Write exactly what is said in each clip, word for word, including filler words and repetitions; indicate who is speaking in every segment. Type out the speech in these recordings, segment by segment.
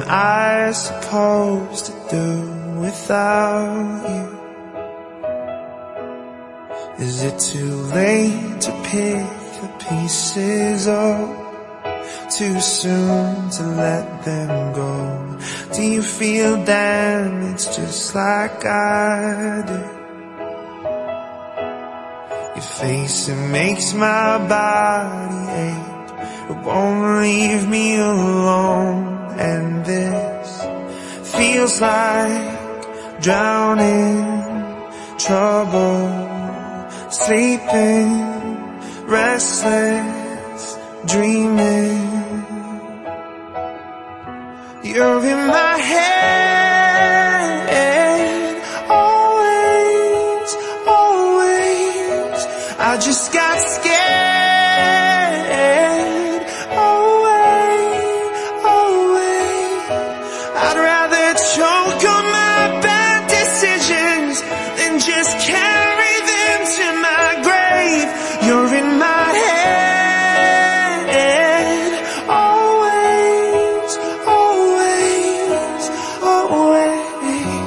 Speaker 1: I supposed to do without you? Is it too late to pick the pieces up? Too soon to let them go? Do you feel damaged just like I do? Your face, it makes my body ache. It won't leave me alone. And this feels like drowning, trouble, sleeping, restless, dreaming. You're in my head, always, always. I just got scared, away, away. I'd rather choke on my bad decisions than just carry them to my grave. You're in my head, always, always, always.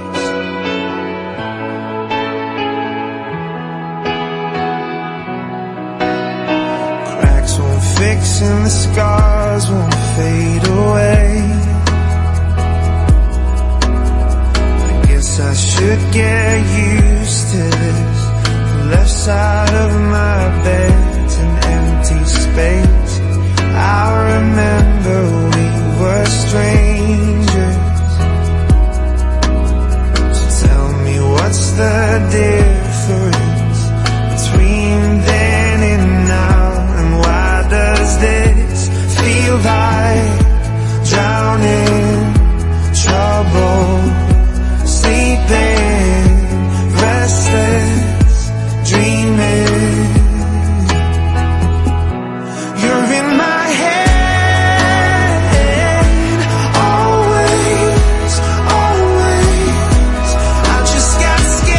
Speaker 1: Cracks won't fix and the scars won't fade away. I guess I should get used to this. The left side of my bed's an empty space. I remember we were strangers. So tell me, what's the difference between then and now? And why does this feel like drowning, trouble, sleeping, restless, dreaming? You're in my head, always, always. I just got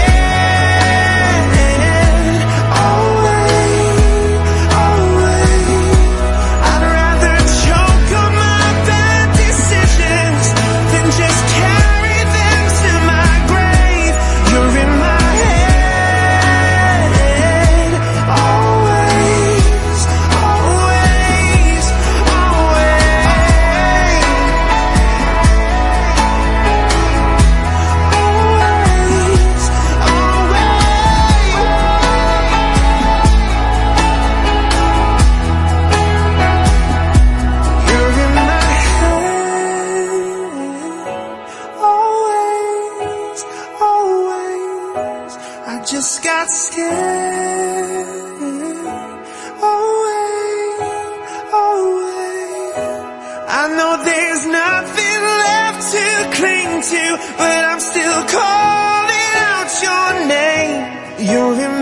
Speaker 1: scared, away, away. I'd rather choke on my bad decisions than just carry them to my grave. You're in my head, always, always, always, always, always. You're in my head, always, always. I just got scared, away, away. I know there's nothing left to cling to, but I'm still calling out your name. You're in